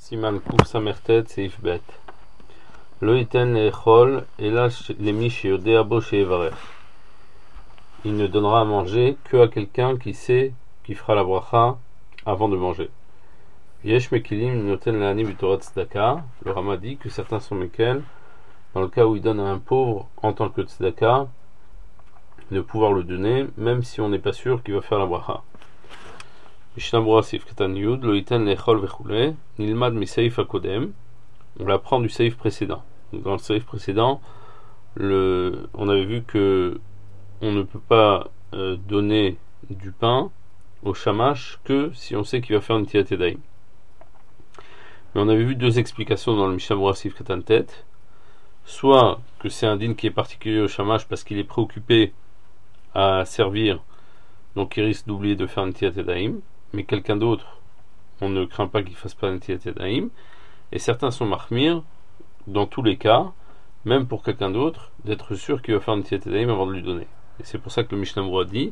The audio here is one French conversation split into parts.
Siman Kuf Samertet Seif Bet. Lo iten le'echol ela lemi sheyodea bo sheyevarech. Il ne donnera à manger que à quelqu'un qui sait, qui fera la bracha avant de manger. Yesh mekilim noten le'ani b'torat tzedaka. Le Rama dit que certains sont mekel dans le cas où il donne à un pauvre en tant que tzedaka de pouvoir le donner même si on n'est pas sûr qu'il va faire la bracha. On l'apprend du seif précédent. Donc dans le seif précédent, on avait vu que on ne peut pas donner du pain au shamash que si on sait qu'il va faire une tilat yadayim. Mais on avait vu deux explications dans le Mishnah Berurah Sif Katan Tet. Soit que c'est un din qui est particulier au shamash parce qu'il est préoccupé à servir, donc il risque d'oublier de faire une tilat yadayim. Mais quelqu'un d'autre, on ne craint pas qu'il fasse pas une tilat yadayim. Et certains sont mahmir, dans tous les cas, même pour quelqu'un d'autre, d'être sûr qu'il va faire une tilat yadayim avant de lui donner. Et c'est pour ça que le Mishnah Berurah dit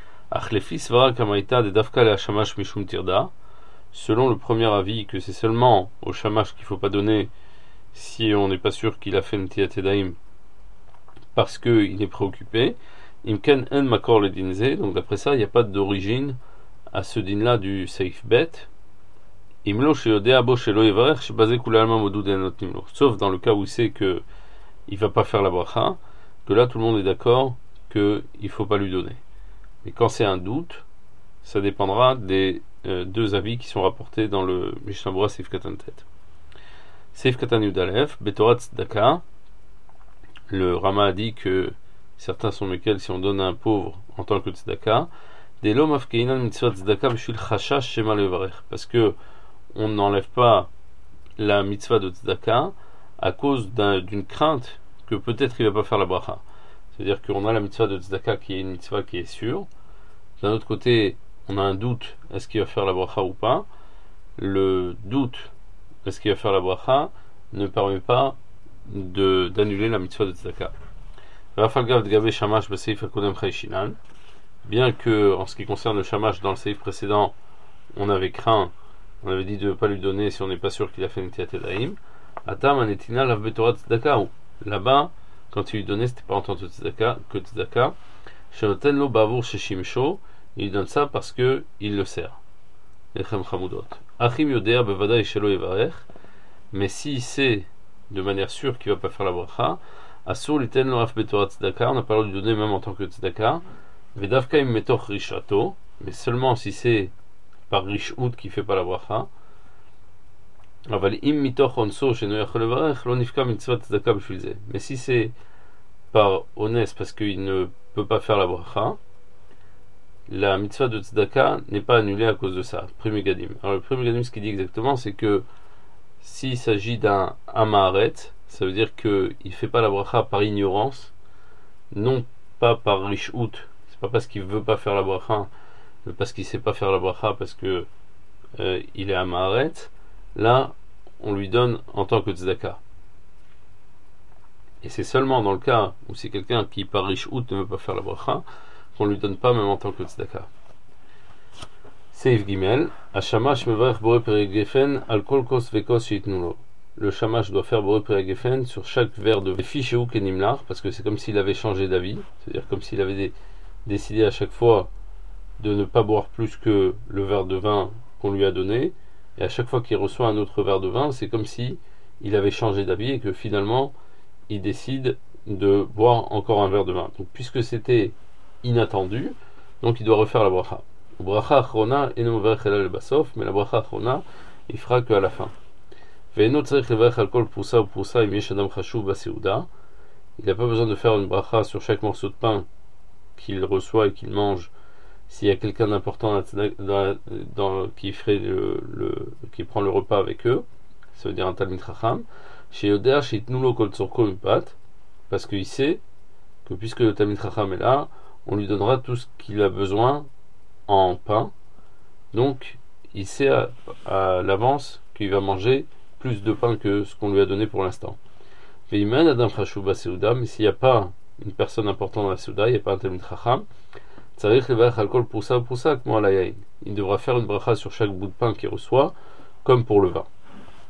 selon le premier avis, que c'est seulement au shamash qu'il ne faut pas donner si on n'est pas sûr qu'il a fait une tilat yadayim parce qu'il est préoccupé. Imken en makor le dinze, donc d'après ça, il n'y a pas d'origine à ce din-là du seif bet. Sauf dans le cas où il sait qu'il ne va pas faire la bracha, que là tout le monde est d'accord qu'il ne faut pas lui donner. Mais quand c'est un doute, ça dépendra des deux avis qui sont rapportés dans le Mishnah Berurah Seif Katan Tet. Seif Katan Yud Alef, Betorat Tzedaka. Le Rama a dit que certains sont lesquels si on donne à un pauvre en tant que tzedaka, parce que on n'enlève pas la mitzvah de tzedaka à cause d'une crainte que peut-être il va pas faire la bracha. C'est-à-dire qu'on a la mitzvah de tzedaka qui est une mitzvah qui est sûre. D'un autre côté, on a un doute, est-ce qu'il va faire la bracha ou pas. Le doute, est-ce qu'il va faire la bracha, ne permet pas d'annuler la mitzvah de tzedaka. Bien que, en ce qui concerne le shamash dans le seif précédent, on avait craint, on avait dit de ne pas lui donner si on n'est pas sûr qu'il a fait une tilat yadayim. Là-bas, quand il lui donnait, c'était pas en tant que tzedaka. Il donne ça parce que il le sert. Mais s'il sait de manière sûre qu'il ne va pas faire la bracha, on n'a pas le droit de lui donner même en tant que tzedaka. Mais seulement si c'est par rishut qui fait pas la bracha. Mais si c'est par honnête parce qu'il ne peut pas faire la bracha, la mitzvah de tzedaka n'est pas annulée à cause de ça. Premier gadim. Alors le premier gadim, ce qu'il dit exactement, c'est que s'il s'agit d'un amaharet, ça veut dire qu'il ne fait pas la bracha par ignorance, non pas par rishut. Pas parce qu'il veut pas faire la bracha, mais parce qu'il sait pas faire la bracha parce que il est à Maharet. Là, on lui donne en tant que tzedaka. Et c'est seulement dans le cas où c'est quelqu'un qui par rishut ne veut pas faire la bracha qu'on lui donne pas même en tant que tzedaka. Seif Gimel, Hashamash mevarech boré peregefen al kol kos vekos sheitnulo. Le shamash doit faire boré peregefen sur chaque verre de fiche ou kenimlar parce que c'est comme s'il avait changé d'avis, c'est-à-dire comme s'il avait décider à chaque fois de ne pas boire plus que le verre de vin qu'on lui a donné, et à chaque fois qu'il reçoit un autre verre de vin, c'est comme si il avait changé d'avis et que finalement il décide de boire encore un verre de vin. Donc puisque c'était inattendu, donc il doit refaire la bracha. Bracha achrona eno mevarech ela lebasof, mais la bracha achrona il fera qu'à la fin. Ve'eno tzarich levarech al kol prusa ou prusa im yesh adam chashuv baseuda. Il n'a pas besoin de faire une bracha sur chaque morceau de pain qu'il reçoit et qu'il mange s'il y a quelqu'un d'important qui ferait qui prend le repas avec eux, ça veut dire un talmid chacham, chez Yoder chez Itnulo kol tzorko mipat, parce qu'il sait que puisque le talmid chacham est là, on lui donnera tout ce qu'il a besoin en pain, donc il sait à l'avance qu'il va manger plus de pain que ce qu'on lui a donné pour l'instant. Veimen adam chashuv baseuda, mais s'il n'y a pas une personne importante dans la Souda, il n'y a pas un talmid chacham, il devra faire une bracha sur chaque bout de pain qu'il reçoit, comme pour le vin.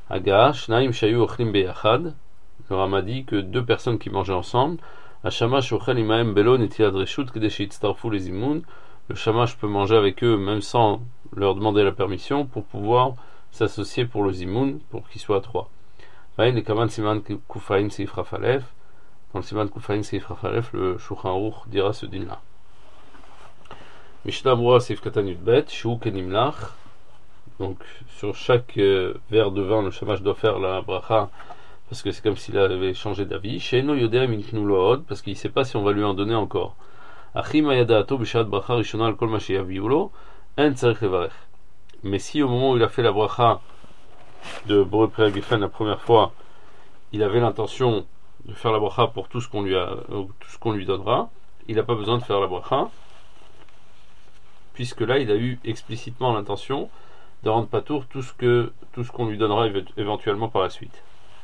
Haga, Shnaim Shayu Ochlim Beyachad. Le Rama dit que deux personnes qui mangeaient ensemble, Hashamash Ochel Imaem Belo Netilat Reshut Kedesh Yitztarfu les Imun. Le Shamash peut manger avec eux même sans leur demander la permission pour pouvoir s'associer pour le Zimoun, pour qu'ils soient trois. Vaïn le Kaman Siman Kufaïn Seif Rafalef. Dans le Siman Kufaïn Seif Rafalef, le Shulchan Aruch dira ce din-là. Mishnah Brura Seif Katan Yudbet, Shu Kenimlach. Donc sur chaque verre de vin, le Shamash doit faire la bracha parce que c'est comme s'il avait changé d'avis. Sheino Yodea Minknu Lood, parce qu'il ne sait pas si on va lui en donner encore. Achim Ayadaato Bishat Bracha Rishona Al Kol Ma Sheyaviulo, En Tzarich Levarech. Mais si au moment où il a fait la bracha de Boré Pri Haggafen la première fois, il avait l'intention de faire la bracha pour tout ce qu'on lui donnera, il n'a pas besoin de faire la bracha, puisque là il a eu explicitement l'intention de rendre patour tout ce qu'on lui donnera éventuellement par la suite.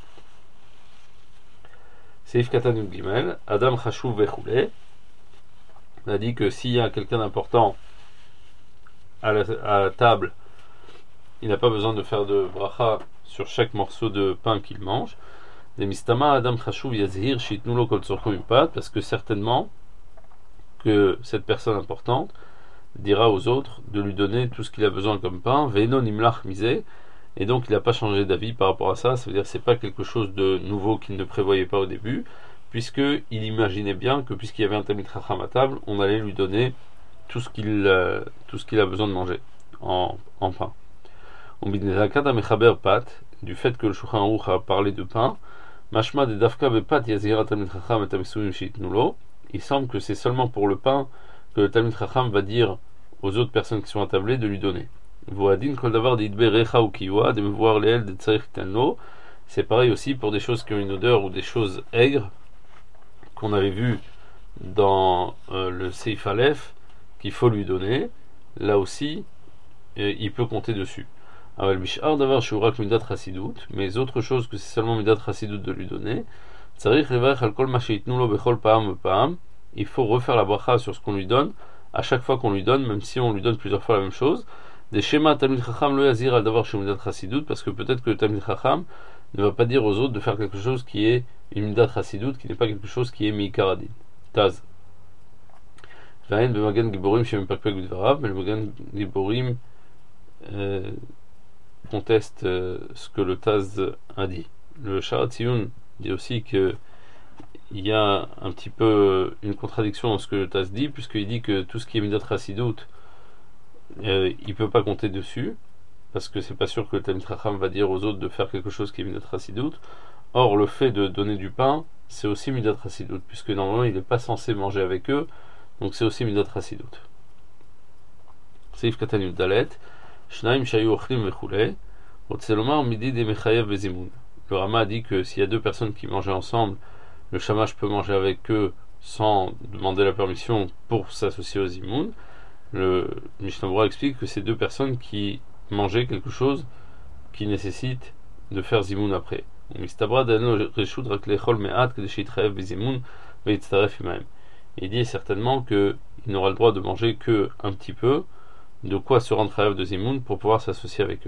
Seif Katan Yud Gimel, Adam Chashuv Vechule. On a dit que s'il y a quelqu'un d'important à la table, il n'a pas besoin de faire de bracha sur chaque morceau de pain qu'il mange. Des mistama Adam Chashuv Yazhir Shitnulo Kol Tzorcho Mipat, parce que certainement que cette personne importante dira aux autres de lui donner tout ce qu'il a besoin comme pain, Veino Nimlach Misé, et donc il n'a pas changé d'avis par rapport à ça. Ça veut dire que c'est pas quelque chose de nouveau qu'il ne prévoyait pas au début, puisqu'il imaginait bien que puisqu'il y avait un Talmid Chacham à table, on allait lui donner tout ce qu'il a besoin de manger en pain. On bidnezakad amechaber pat, du fait que le Shulchan Aruch a parlé de pain, mashma de dafka bepat yazira Talmid Chacham et tamisuim shitnulo. Il semble que c'est seulement pour le pain que le Talmid Chacham va dire aux autres personnes qui sont attablées de lui donner. Voadin kol davar d'idbe recha ou kiwa, de me voir leel de tzarich tenlo. C'est pareil aussi pour des choses qui ont une odeur ou des choses aigres qu'on avait vu dans le Seif Aleph qu'il faut lui donner. Là aussi, il peut compter dessus. Mais autre chose que c'est seulement midat chasidut de lui donner, il faut refaire la bracha sur ce qu'on lui donne à chaque fois qu'on lui donne, même si on lui donne plusieurs fois la même chose. Des schémas Talmid Chacham lo yazir al davar chez midat chasidut, parce que peut-être que le Talmid Chacham ne va pas dire aux autres de faire quelque chose qui est une midat chasidut, qui n'est pas quelque chose qui est mi'ikaradin. Taz. Vayen b'magen giborim shem pakpek b'dvarav, mais le magen giborim conteste ce que le Taz a dit. Le Sharat Tziyun dit aussi que il y a un petit peu une contradiction dans ce que le Taz dit, puisqu'il dit que tout ce qui est midat chasidut, il peut pas compter dessus, parce que c'est pas sûr que le Talmid Chacham va dire aux autres de faire quelque chose qui est midat chasidut. Or, le fait de donner du pain, c'est aussi midat chasidut, puisque normalement il n'est pas censé manger avec eux, donc c'est aussi midat chasidut. Seif Katan Yud Dalet, Shnaim Shayu Ochlim Vechule, Otselomar Midi de Mechayev Bezimun. Le Rama a dit que s'il y a deux personnes qui mangeaient ensemble, le Shamash peut manger avec eux sans demander la permission pour s'associer aux Zimoun. Le Mishnah Brura explique que c'est deux personnes qui mangeaient quelque chose qui nécessite de faire Zimoun après. Il dit certainement qu'il n'aura le droit de manger que un petit peu, de quoi se rendre chayav de Zimoun pour pouvoir s'associer avec eux.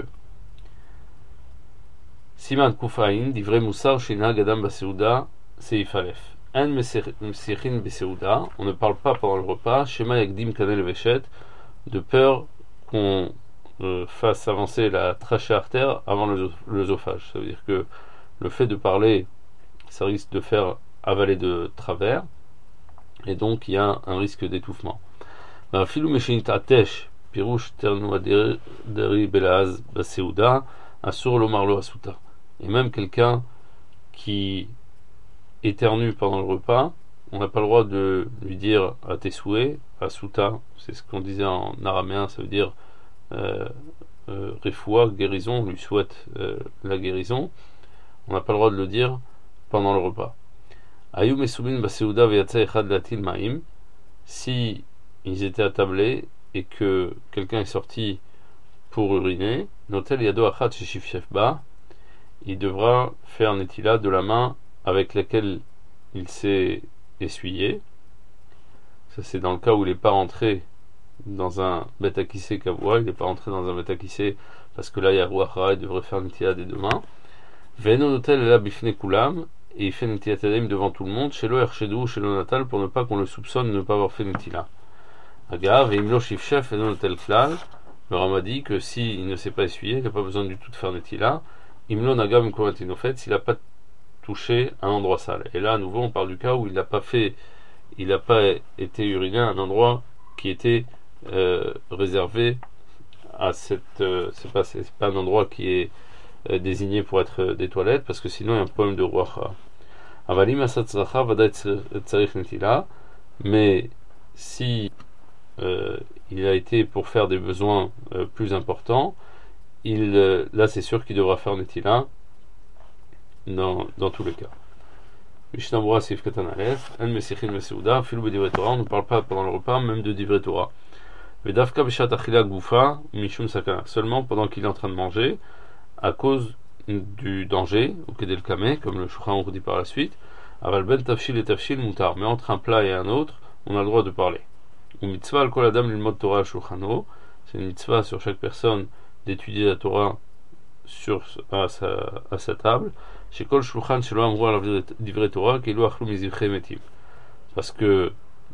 Siman Kufaïn, divrei Moussar, Shina Gadam Baseuda, Seif Aleph. On ne parle pas pendant le repas, Shema Yagdim Kanel Veshet, de peur qu'on fasse avancer la trachée artère avant l'œsophage. Ça veut dire que le fait de parler, ça risque de faire avaler de travers, et donc il y a un risque d'étouffement. Filou Meshinit Atesh, Pirouche Ternuaderi Belaz Baseuda, Asur Lomarlo Asuta. Et même quelqu'un qui éternue pendant le repas, on n'a pas le droit de lui dire à tes souhaits, Asuta, c'est ce qu'on disait en araméen, ça veut dire refoua, guérison, on lui souhaite la guérison. On n'a pas le droit de le dire pendant le repas. Ayum Esubin Baseuda Veyatsa Echad Latil Maim, si ils étaient attablés et que quelqu'un est sorti pour uriner, Notel Yado Achat Sheshifshefba, il devra faire netila de la main avec laquelle il s'est essuyé. Ça c'est dans le cas où il n'est pas rentré dans un bet akissé kavoua, il n'est pas rentré dans un bet akissé parce que là il y a rouachara, il devrait faire netila des deux mains. Ve'eno notel la bifne kulam, et il fait netilat yadayim devant tout le monde, chez lo ershedou, chez lo natal, pour ne pas qu'on le soupçonne de ne pas avoir fait netila. Agav, et imlo shifchef, ve'eno notel klal, le Rama dit que s'il ne s'est pas essuyé, il n'a pas besoin du tout de faire netila. Imlo nagav mkovatin, au fait, s'il n'a pas touché un endroit sale. Et là, à nouveau, on parle du cas où il n'a pas été uriné à un endroit qui était réservé à cette. C'est pas un endroit qui est désigné pour être des toilettes, parce que sinon il y a un problème de ruacha. Avalim asatzracha vadat tsarich netila, mais si il a été pour faire des besoins plus importants, là c'est sûr qu'il devra faire netila dans tous les cas. Mishnah Bura Sif Katan Aleph, En Mesichin Meseuda, Filou B'Divrei Torah, on ne parle pas pendant le repas, même de Divrei Torah. Vedavka B'Shat Achila Goufa, Mishum Sakana, seulement pendant qu'il est en train de manger, à cause du danger, ou Kedel Kame, comme le Shulchan Aruch dit par la suite, Aval Ben Tafshil et Tafshil Mutar, mais entre un plat et un autre, on a le droit de parler. Ou Mitzvah Al Kol Adam Lilmod Torah Shulchano, c'est une mitzvah sur chaque personne d'étudier la Torah à sa table. Chez Kol Shulchan Shelo Amru Alav Divrei Torah Keilu Achlu Mizivchei Metim, parce que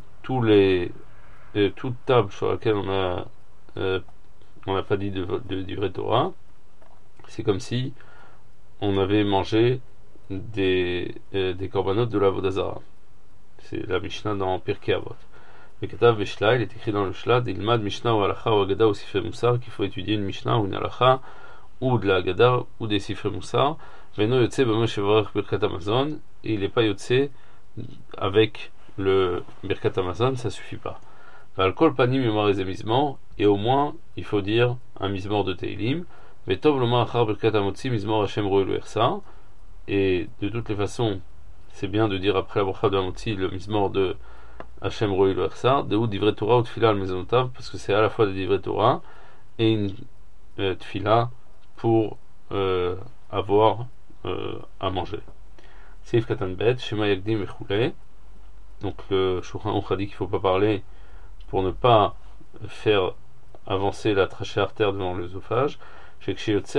toute table sur laquelle on n'a pas dit de Divrei Torah, c'est comme si on avait mangé des corbanotes de la Vodazara. C'est la Mishnah dans Pirkei Avot. Le Katav Veshla, il est écrit dans le Shla d'Ilmad Mishnah ou Halacha ou Agada ou Sifrei Moussar, qu'il faut étudier une Mishnah ou une Halacha ou de la Agada ou des Sifrei Moussar. Veno Yotze B'Moshe Varach Birkat Hamazon, et il n'est pas Yotze avec le Birkat Hamazon, ça suffit pas. Valkol Panim Yomar Ezemizmor, et au moins il faut dire un Mizmor de Teilim. Vetov Lomar Achar Birkat Hamotzi Mizmor Hashem Roel Ersa, et de toutes les façons c'est bien de dire après la bracha de Hamotzi le Mizmor de Hashem Roel Ersa, de ou Divrei Torah ou Tfila al Mezonotav, parce que c'est à la fois des Divrei Torah et une Tfila pour avoir à manger. Seif Katan Bet, Shema Yagdim Echule, donc le Shulchan Aruch a dit qu'il ne faut pas parler pour ne pas faire avancer la trachée artère devant l'œsophage. Parce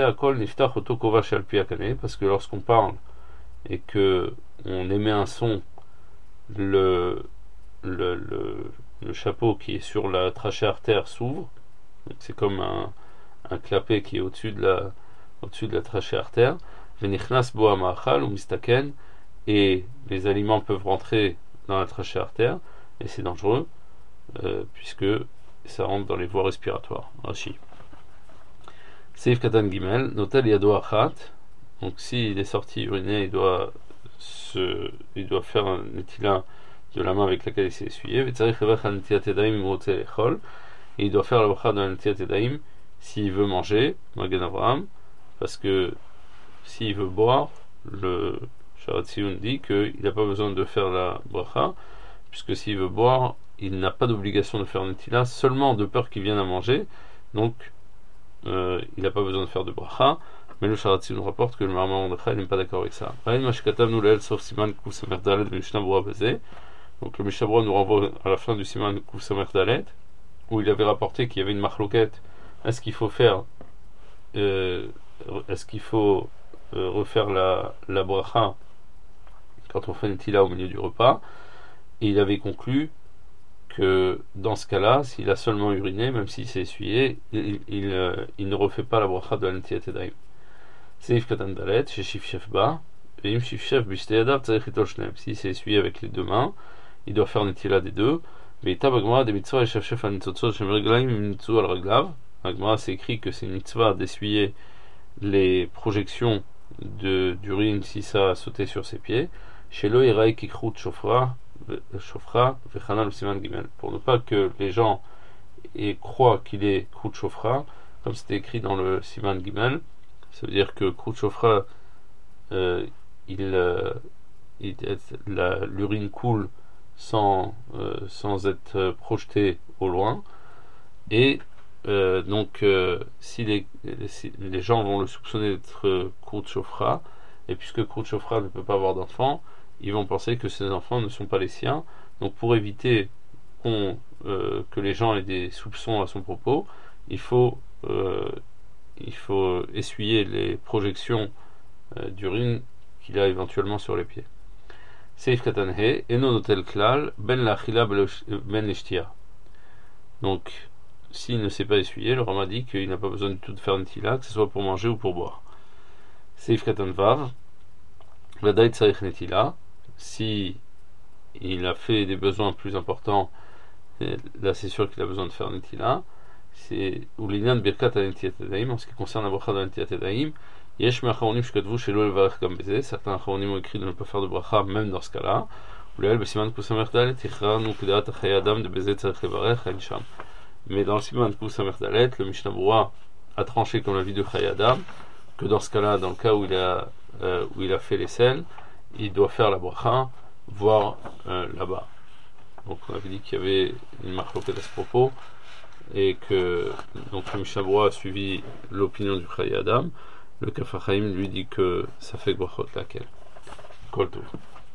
que lorsqu'on parle et que on émet un son, le chapeau qui est sur la trachée artère s'ouvre. C'est comme un clapet qui est au-dessus de la trachée artère. Venichnas bo amachal ou mistaken, et les aliments peuvent rentrer dans la trachée artère et c'est dangereux puisque ça rentre dans les voies respiratoires. Rashi. Seif Katan Gimel, Notel Yado Achat, donc s'il est sorti uriner, il doit faire un netila de la main avec laquelle il s'est essuyé, et il doit faire la bracha de la netilat yadayim s'il veut manger, Magen Avraham, parce que s'il veut boire, le Sharat Tziyun dit qu'il n'a pas besoin de faire la bracha, puisque s'il veut boire, il n'a pas d'obligation de faire netila, seulement de peur qu'il vienne à manger, donc il n'a pas besoin de faire de bracha. Mais le Sharat Tziyun rapporte que le Mahamar Mordechai n'est pas d'accord avec ça. Donc le Mishnah Berurah nous renvoie à la fin du Siman Kuf Samer Dalet, où il avait rapporté qu'il y avait une marloquette. Est-ce qu'il faut refaire la bracha quand on fait une tila au milieu du repas? Et il avait conclu que dans ce cas-là, s'il a seulement uriné, même s'il s'est essuyé, il ne refait pas la bracha de la netilat yadayim. Seif Katan Dalet, chez Shifchef Ba, Veim Shifchef B'Shtei Yadav Tzarich Litol Shneim. S'il s'est essuyé avec les deux mains, il doit faire netila des deux. Veita Bagmara de Mitzvah et Shifchef Anitzotzot Shem Reglaim Mitzu al Reglav. Bagmara c'est écrit que c'est une mitzvah d'essuyer les projections d'urine si ça a sauté sur ses pieds. Chez Lo Yeraï Kikrut Shofra Vechanal Siman Gimel. Pour ne pas que les gens croient qu'il est Krut Shofra, comme c'était écrit dans le Siman Gimel. Ça veut dire que Krut Shofra, l'urine coule sans être projetée au loin, et donc si les gens vont le soupçonner d'être Krut Shofra, et puisque Krut Shofra ne peut pas avoir d'enfants, ils vont penser que ces enfants ne sont pas les siens. Donc pour éviter que les gens aient des soupçons à son propos, il faut essuyer les projections d'urine qu'il a éventuellement sur les pieds. Seif Katan He, Eno Notel Klal, Ben Lachila Ben Leshtia. Donc, s'il ne s'est pas essuyé, le Rama dit qu'il n'a pas besoin du tout de faire Netila, que ce soit pour manger ou pour boire. Seif Katan Vav, Vadaït Sarich Netila, si il a fait des besoins plus importants, là c'est sûr qu'il a besoin de faire Netila. C'est Ulinan Birkat Anetiat Edaim, en ce qui concerne la bracha d'Anetiat Edaim. Yesh Me'acharonim Shkatvu Shelo Levarech Gam Beze, certains Acharonim ont écrit de ne pas faire de bracha même dans ce cas-là. Ulel Besiman Kusamer Dalet, Tichranu Kudat Achay Adam de Beze Tzarech Levarech Ein Sham. Mais dans le Siman Kusamer Dalet, le Mishnah Berurah a tranché comme l'avis de Chay Adam que dans ce cas-là, dans le cas où il a fait les selles, il doit faire la bracha, voire là-bas. Donc on avait dit qu'il y avait une marloquette à ce propos, et que donc le Mishnah Berurah a suivi l'opinion du Chay Adam. Le Kaf HaChaim lui dit que ça fait brachot laquelle. Kol tov.